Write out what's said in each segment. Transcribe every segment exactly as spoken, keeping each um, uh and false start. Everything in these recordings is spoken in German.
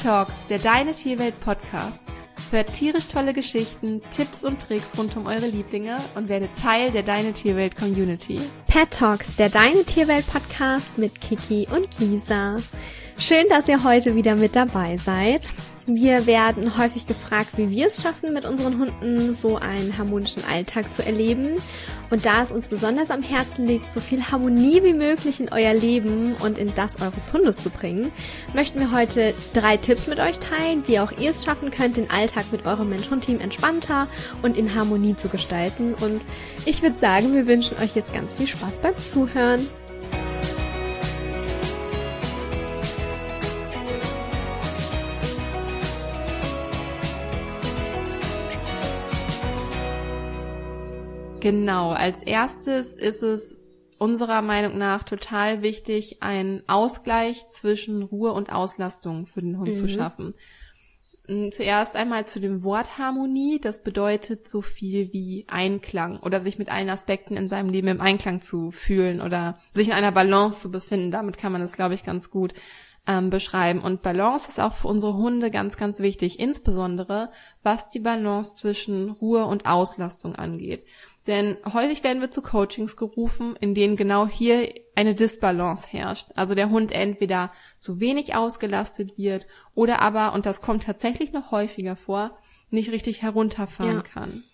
Talks, der Deine Tierwelt Podcast. Hört tierisch tolle Geschichten, Tipps und Tricks rund um eure Lieblinge und werdet Teil der Deine Tierwelt Community. Pet Talks, der Deine Tierwelt Podcast mit Kiki und Lisa. Schön, dass ihr heute wieder mit dabei seid. Wir werden häufig gefragt, wie wir es schaffen, mit unseren Hunden so einen harmonischen Alltag zu erleben. Und da es uns besonders am Herzen liegt, so viel Harmonie wie möglich in euer Leben und in das eures Hundes zu bringen, möchten wir heute drei Tipps mit euch teilen, wie auch ihr es schaffen könnt, den Alltag mit eurem Mensch-Hund-Team entspannter und in Harmonie zu gestalten. Und ich würde sagen, wir wünschen euch jetzt ganz viel Spaß beim Zuhören. Genau, als erstes ist es unserer Meinung nach total wichtig, einen Ausgleich zwischen Ruhe und Auslastung für den Hund mhm. zu schaffen. Zuerst einmal zu dem Wort Harmonie, das bedeutet so viel wie Einklang oder sich mit allen Aspekten in seinem Leben im Einklang zu fühlen oder sich in einer Balance zu befinden. Damit kann man das, glaube ich, ganz gut ähm, beschreiben. Und Balance ist auch für unsere Hunde ganz, ganz wichtig, insbesondere was die Balance zwischen Ruhe und Auslastung angeht. Denn häufig werden wir zu Coachings gerufen, in denen genau hier eine Disbalance herrscht. Also der Hund entweder zu wenig ausgelastet wird oder aber, und das kommt tatsächlich noch häufiger vor, nicht richtig herunterfahren ja. kann.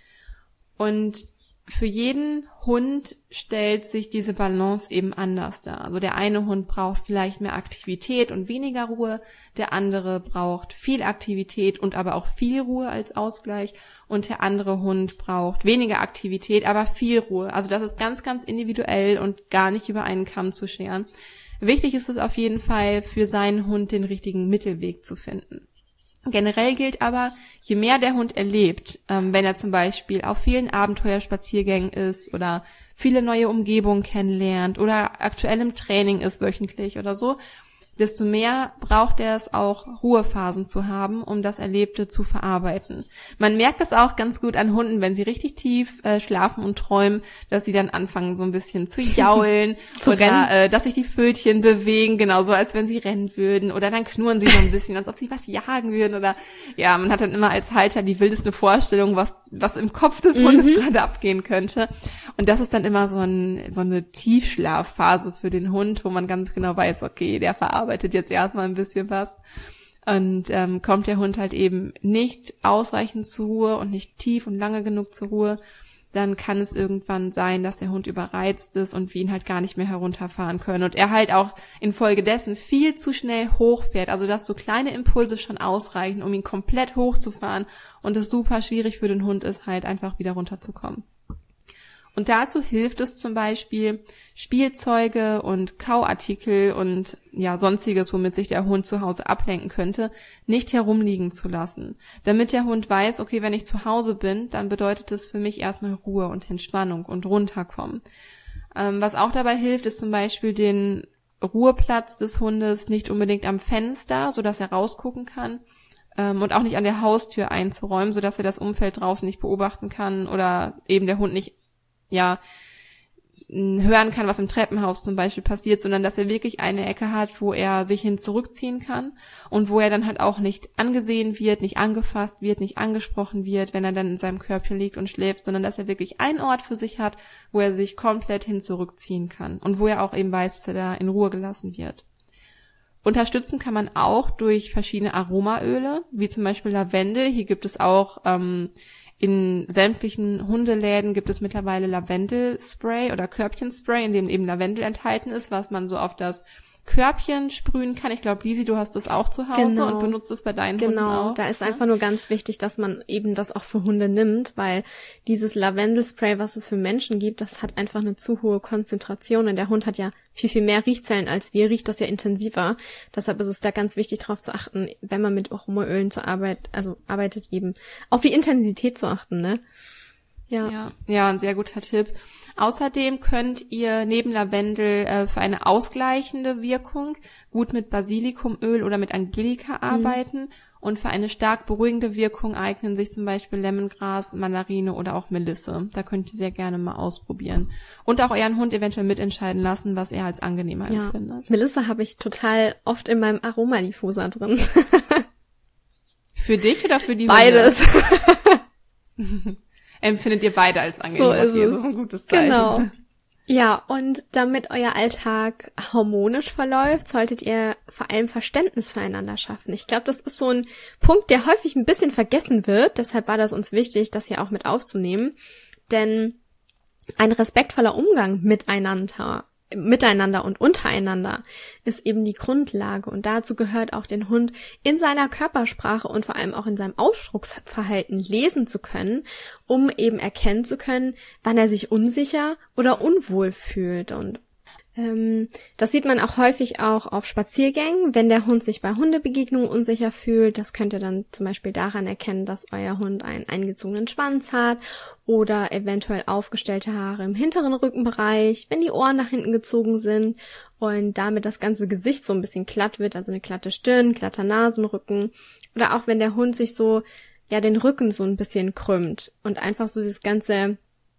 Und für jeden Hund stellt sich diese Balance eben anders dar. Also der eine Hund braucht vielleicht mehr Aktivität und weniger Ruhe, der andere braucht viel Aktivität und aber auch viel Ruhe als Ausgleich und der andere Hund braucht weniger Aktivität, aber viel Ruhe. Also das ist ganz, ganz individuell und gar nicht über einen Kamm zu scheren. Wichtig ist es auf jeden Fall, für seinen Hund den richtigen Mittelweg zu finden. Generell gilt aber, je mehr der Hund erlebt, ähm, wenn er zum Beispiel auf vielen Abenteuerspaziergängen ist oder viele neue Umgebungen kennenlernt oder aktuell im Training ist wöchentlich oder so, desto mehr braucht er es auch, Ruhephasen zu haben, um das Erlebte zu verarbeiten. Man merkt es auch ganz gut an Hunden, wenn sie richtig tief äh, schlafen und träumen, dass sie dann anfangen, so ein bisschen zu jaulen zu oder äh, dass sich die Pfötchen bewegen, genauso als wenn sie rennen würden, oder dann knurren sie so ein bisschen, als ob sie was jagen würden, oder ja, man hat dann immer als Halter die wildeste Vorstellung, was was im Kopf des Hundes mhm. gerade abgehen könnte. Und das ist dann immer so, ein, so eine Tiefschlafphase für den Hund, wo man ganz genau weiß, okay, der verarbeitet jetzt erstmal ein bisschen was. Und ähm, kommt der Hund halt eben nicht ausreichend zur Ruhe und nicht tief und lange genug zur Ruhe, dann kann es irgendwann sein, dass der Hund überreizt ist und wir ihn halt gar nicht mehr herunterfahren können. Und er halt auch infolgedessen viel zu schnell hochfährt, also dass so kleine Impulse schon ausreichen, um ihn komplett hochzufahren und es super schwierig für den Hund ist, halt einfach wieder runterzukommen. Und dazu hilft es zum Beispiel, Spielzeuge und Kauartikel und ja sonstiges, womit sich der Hund zu Hause ablenken könnte, nicht herumliegen zu lassen. Damit der Hund weiß, okay, wenn ich zu Hause bin, dann bedeutet es für mich erstmal Ruhe und Entspannung und runterkommen. Ähm, was auch dabei hilft, ist zum Beispiel den Ruheplatz des Hundes nicht unbedingt am Fenster, sodass er rausgucken kann, ähm, und auch nicht an der Haustür einzuräumen, sodass er das Umfeld draußen nicht beobachten kann oder eben der Hund nicht ja hören kann, was im Treppenhaus zum Beispiel passiert, sondern dass er wirklich eine Ecke hat, wo er sich hin zurückziehen kann und wo er dann halt auch nicht angesehen wird, nicht angefasst wird, nicht angesprochen wird, wenn er dann in seinem Körbchen liegt und schläft, sondern dass er wirklich einen Ort für sich hat, wo er sich komplett hin zurückziehen kann und wo er auch eben weiß, dass er da in Ruhe gelassen wird. Unterstützen kann man auch durch verschiedene Aromaöle, wie zum Beispiel Lavendel. Hier gibt es auch ähm, in sämtlichen Hundeläden gibt es mittlerweile Lavendelspray oder Körbchenspray, in dem eben Lavendel enthalten ist, was man so auf das Körbchen sprühen kann. Ich glaube, Lisi, du hast das auch zu Hause genau. und benutzt es bei deinen genau. Hunden auch. Genau, da ist ja? einfach nur ganz wichtig, dass man eben das auch für Hunde nimmt, weil dieses Lavendelspray, was es für Menschen gibt, das hat einfach eine zu hohe Konzentration und der Hund hat ja viel, viel mehr Riechzellen als wir, riecht das ja intensiver. Deshalb ist es da ganz wichtig, darauf zu achten, wenn man mit Aromaölen zur Arbeit, also arbeitet, eben auf die Intensität zu achten, ne? Ja. ja, ja, ein sehr guter Tipp. Außerdem könnt ihr neben Lavendel äh, für eine ausgleichende Wirkung gut mit Basilikumöl oder mit Angelika arbeiten. Mhm. Und für eine stark beruhigende Wirkung eignen sich zum Beispiel Lemongras, Mandarine oder auch Melisse. Da könnt ihr sehr gerne mal ausprobieren. Und auch euren Hund eventuell mitentscheiden lassen, was er als angenehmer ja. empfindet. Melisse habe ich total oft in meinem Aromadiffuser drin. Für dich oder für die Beides. Hunde? Empfindet ihr beide als angenehm? So ist okay, es. Das ist ein gutes Zeichen. Genau. Ja, und damit euer Alltag harmonisch verläuft, solltet ihr vor allem Verständnis füreinander schaffen. Ich glaube, das ist so ein Punkt, der häufig ein bisschen vergessen wird. Deshalb war das uns wichtig, das hier auch mit aufzunehmen. Denn ein respektvoller Umgang miteinander, miteinander und untereinander ist eben die Grundlage. Und dazu gehört auch, den Hund in seiner Körpersprache und vor allem auch in seinem Ausdrucksverhalten lesen zu können, um eben erkennen zu können, wann er sich unsicher oder unwohl fühlt. Und ähm, das sieht man auch häufig auch auf Spaziergängen, wenn der Hund sich bei Hundebegegnungen unsicher fühlt. Das könnt ihr dann zum Beispiel daran erkennen, dass euer Hund einen eingezogenen Schwanz hat oder eventuell aufgestellte Haare im hinteren Rückenbereich, wenn die Ohren nach hinten gezogen sind und damit das ganze Gesicht so ein bisschen glatt wird, also eine glatte Stirn, glatter Nasenrücken, oder auch wenn der Hund sich so, ja, den Rücken so ein bisschen krümmt und einfach so das ganze,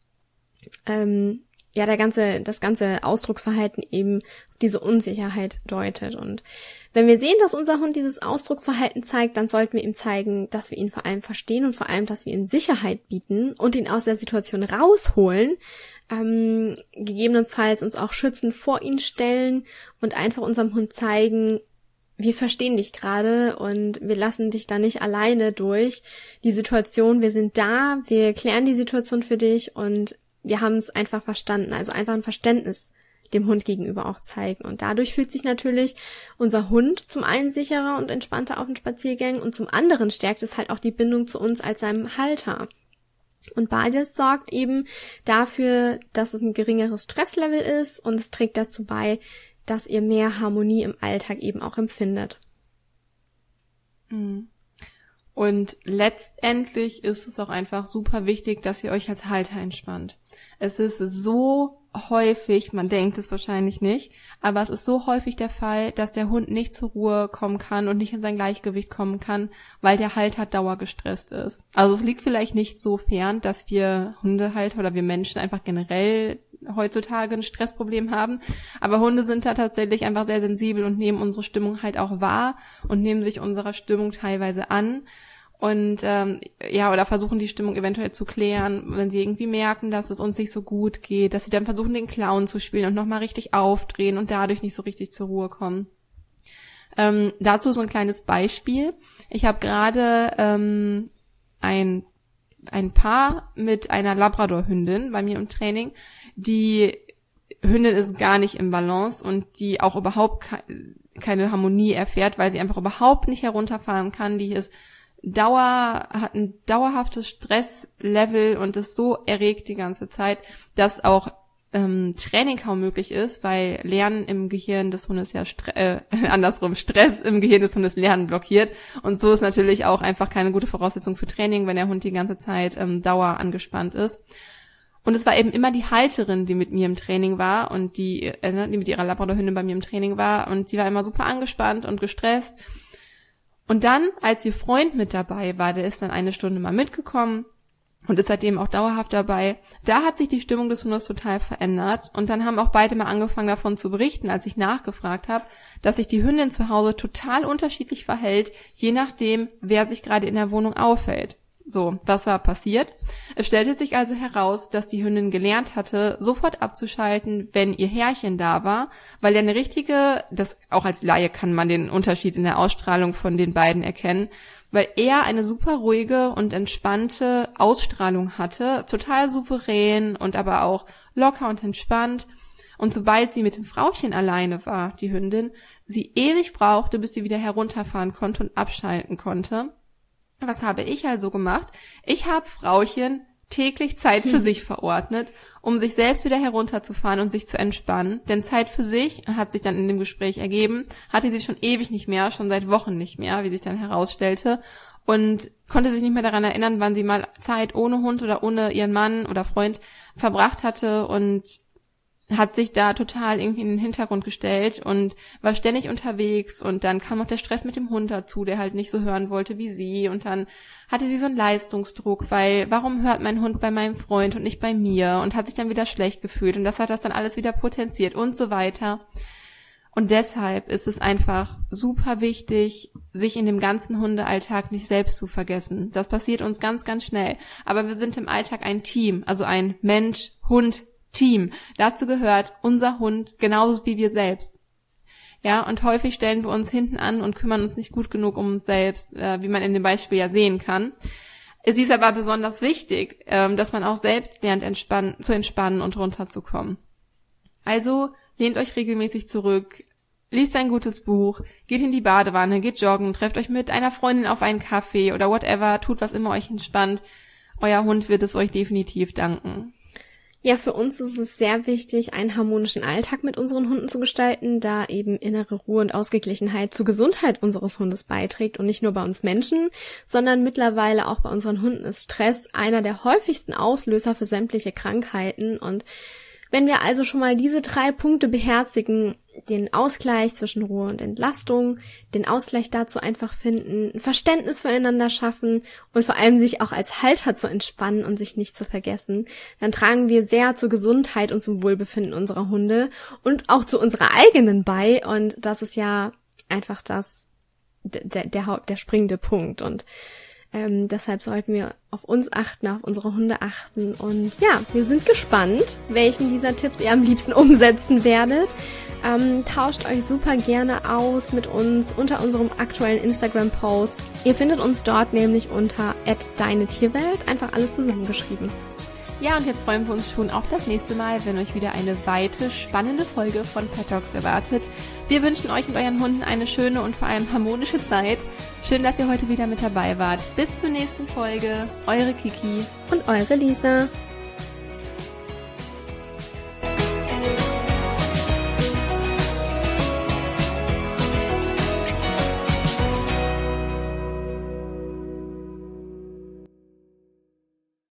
ähm, ja, der ganze, das ganze Ausdrucksverhalten eben auf diese Unsicherheit deutet. Und wenn wir sehen, dass unser Hund dieses Ausdrucksverhalten zeigt, dann sollten wir ihm zeigen, dass wir ihn vor allem verstehen und vor allem, dass wir ihm Sicherheit bieten und ihn aus der Situation rausholen, ähm, gegebenenfalls uns auch schützend vor ihn stellen und einfach unserem Hund zeigen, wir verstehen dich gerade und wir lassen dich da nicht alleine durch die Situation. Wir sind da, wir klären die Situation für dich und wir haben es einfach verstanden, also einfach ein Verständnis dem Hund gegenüber auch zeigen. Und dadurch fühlt sich natürlich unser Hund zum einen sicherer und entspannter auf den Spaziergängen und zum anderen stärkt es halt auch die Bindung zu uns als seinem Halter. Und beides sorgt eben dafür, dass es ein geringeres Stresslevel ist und es trägt dazu bei, dass ihr mehr Harmonie im Alltag eben auch empfindet. Mhm. Und letztendlich ist es auch einfach super wichtig, dass ihr euch als Halter entspannt. Es ist so häufig, man denkt es wahrscheinlich nicht, aber es ist so häufig der Fall, dass der Hund nicht zur Ruhe kommen kann und nicht in sein Gleichgewicht kommen kann, weil der Halter dauergestresst ist. Also es liegt vielleicht nicht so fern, dass wir Hundehalter oder wir Menschen einfach generell heutzutage ein Stressproblem haben, aber Hunde sind da tatsächlich einfach sehr sensibel und nehmen unsere Stimmung halt auch wahr und nehmen sich unserer Stimmung teilweise an. Und ähm, ja, oder versuchen die Stimmung eventuell zu klären, wenn sie irgendwie merken, dass es uns nicht so gut geht, dass sie dann versuchen, den Clown zu spielen und nochmal richtig aufdrehen und dadurch nicht so richtig zur Ruhe kommen. Ähm, dazu so ein kleines Beispiel. Ich habe gerade ähm, ein ein Paar mit einer Labrador-Hündin bei mir im Training. Die Hündin ist gar nicht im Balance und die auch überhaupt ke- keine Harmonie erfährt, weil sie einfach überhaupt nicht herunterfahren kann. Die ist Dauer, hat ein dauerhaftes Stresslevel und ist so erregt die ganze Zeit, dass auch ähm, Training kaum möglich ist, weil Lernen im Gehirn des Hundes ja Stre- äh, andersrum Stress im Gehirn des Hundes Lernen blockiert und so ist natürlich auch einfach keine gute Voraussetzung für Training, wenn der Hund die ganze Zeit ähm, Dauer angespannt ist. Und es war eben immer die Halterin, die mit mir im Training war und die, äh, die mit ihrer Labrador-Hündin bei mir im Training war und sie war immer super angespannt und gestresst. Und dann, als ihr Freund mit dabei war, der ist dann eine Stunde mal mitgekommen und ist seitdem auch dauerhaft dabei, da hat sich die Stimmung des Hundes total verändert. Und dann haben auch beide mal angefangen davon zu berichten, als ich nachgefragt habe, dass sich die Hündin zu Hause total unterschiedlich verhält, je nachdem, wer sich gerade in der Wohnung aufhält. So, was war passiert? Es stellte sich also heraus, dass die Hündin gelernt hatte, sofort abzuschalten, wenn ihr Herrchen da war, weil er eine richtige, das auch als Laie kann man den Unterschied in der Ausstrahlung von den beiden erkennen, weil er eine super ruhige und entspannte Ausstrahlung hatte, total souverän und aber auch locker und entspannt. Und sobald sie mit dem Frauchen alleine war, die Hündin, sie ewig brauchte, bis sie wieder herunterfahren konnte und abschalten konnte. Was habe ich also gemacht? Ich habe Frauchen täglich Zeit für hm. sich verordnet, um sich selbst wieder herunterzufahren und sich zu entspannen. Denn Zeit für sich, hat sich dann in dem Gespräch ergeben, hatte sie schon ewig nicht mehr, schon seit Wochen nicht mehr, wie sich dann herausstellte. Und konnte sich nicht mehr daran erinnern, wann sie mal Zeit ohne Hund oder ohne ihren Mann oder Freund verbracht hatte. Und hat sich da total irgendwie in den Hintergrund gestellt und war ständig unterwegs und dann kam noch der Stress mit dem Hund dazu, der halt nicht so hören wollte wie sie und dann hatte sie so einen Leistungsdruck, weil warum hört mein Hund bei meinem Freund und nicht bei mir und hat sich dann wieder schlecht gefühlt und das hat das dann alles wieder potenziert und so weiter. Und deshalb ist es einfach super wichtig, sich in dem ganzen Hundealltag nicht selbst zu vergessen. Das passiert uns ganz, ganz schnell. Aber wir sind im Alltag ein Team, also ein Mensch-Hund-Team. Dazu gehört unser Hund genauso wie wir selbst. Ja, und häufig stellen wir uns hinten an und kümmern uns nicht gut genug um uns selbst, äh, wie man in dem Beispiel ja sehen kann. Es ist aber besonders wichtig, ähm, dass man auch selbst lernt, entspannen, zu entspannen und runterzukommen. Also lehnt euch regelmäßig zurück, liest ein gutes Buch, geht in die Badewanne, geht joggen, trefft euch mit einer Freundin auf einen Kaffee oder whatever, tut was immer euch entspannt. Euer Hund wird es euch definitiv danken. Ja, für uns ist es sehr wichtig, einen harmonischen Alltag mit unseren Hunden zu gestalten, da eben innere Ruhe und Ausgeglichenheit zur Gesundheit unseres Hundes beiträgt und nicht nur bei uns Menschen, sondern mittlerweile auch bei unseren Hunden ist Stress einer der häufigsten Auslöser für sämtliche Krankheiten. Und wenn wir also schon mal diese drei Punkte beherzigen, den Ausgleich zwischen Ruhe und Entlastung, den Ausgleich dazu einfach finden, ein Verständnis füreinander schaffen und vor allem sich auch als Halter zu entspannen und sich nicht zu vergessen, dann tragen wir sehr zur Gesundheit und zum Wohlbefinden unserer Hunde und auch zu unserer eigenen bei und das ist ja einfach das, der, der Haupt, der springende Punkt und Ähm, deshalb sollten wir auf uns achten, auf unsere Hunde achten. Und ja, wir sind gespannt, welchen dieser Tipps ihr am liebsten umsetzen werdet. Ähm, tauscht euch super gerne aus mit uns unter unserem aktuellen Instagram-Post. Ihr findet uns dort nämlich unter at deine Tierwelt, einfach alles zusammengeschrieben. Ja, und jetzt freuen wir uns schon auf das nächste Mal, wenn euch wieder eine weite, spannende Folge von Pet Talks erwartet. Wir wünschen euch und euren Hunden eine schöne und vor allem harmonische Zeit. Schön, dass ihr heute wieder mit dabei wart. Bis zur nächsten Folge. Eure Kiki und eure Lisa.